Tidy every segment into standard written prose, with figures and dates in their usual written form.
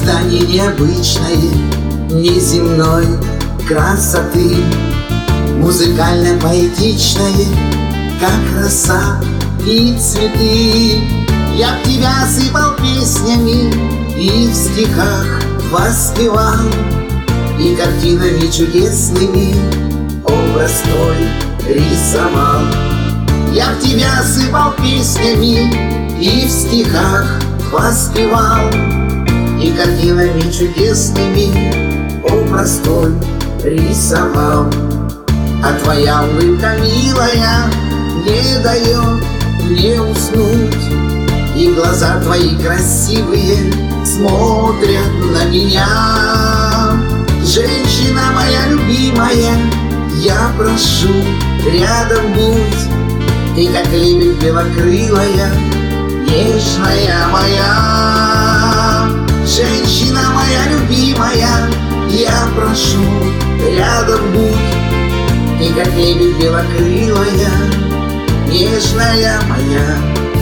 Создание необычное, неземной красоты, музыкально-поэтичное, как роса и цветы. Я в тебя сыпал песнями и в стихах воспевал, и картинами чудесными образ твой рисовал. Я в тебя сыпал песнями и в стихах воспевал, и картинами чудесными образ твой рисовал. А твоя улыбка милая не дает мне уснуть, и глаза твои красивые смотрят на меня. Женщина моя любимая, я прошу, рядом будь, ты как лебедь белокрылая, нежная моя. Женщина моя любимая, я прошу, рядом будь, ты как лебедь белокрылая, нежная моя.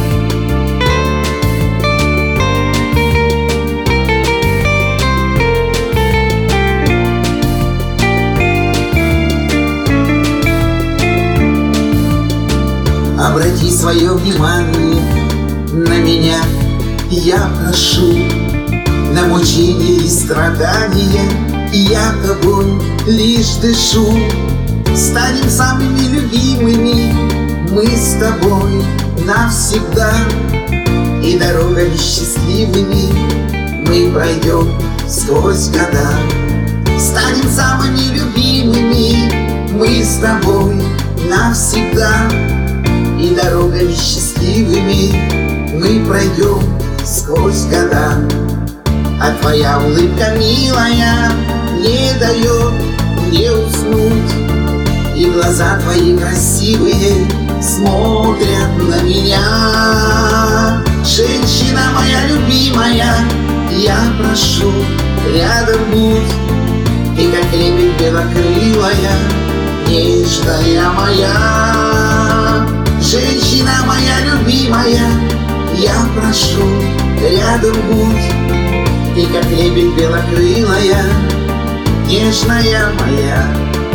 Обрати свое внимание на меня, я прошу, на мучения и страдания я тобой лишь дышу. Станем самыми любимыми мы с тобой навсегда, и дорогами счастливыми мы пройдем сквозь года. Станем самыми любимыми мы с тобой навсегда, и дорогами счастливыми мы пройдем сквозь года. А твоя улыбка милая не дает мне уснуть, и глаза твои красивые смотрят на меня. Женщина моя любимая, я прошу, рядом будь, ты как лебедь белокрылая, нежная моя. Женщина моя любимая, я прошу, рядом будь, ты как лебедь белокрылая, нежная моя.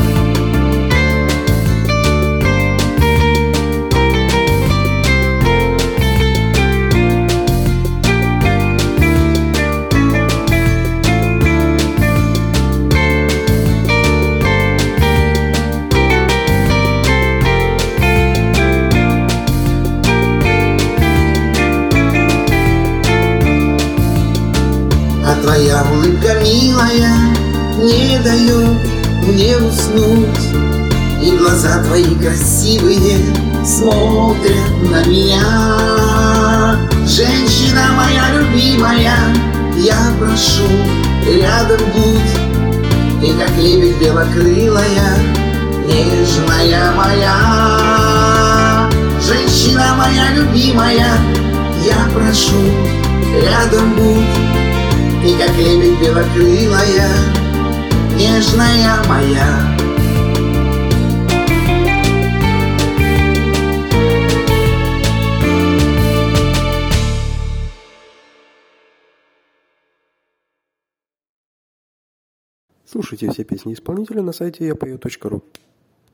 А твоя улыбка милая не дает мне уснуть, и глаза твои красивые смотрят на меня. Женщина моя любимая, я прошу, рядом будь, ты как лебедь белокрылая, нежная моя. Женщина моя любимая, я прошу, рядом будь, ты как лебедь белокрылая, нежная моя. Слушайте все песни исполнителя на сайте yapeo.ru.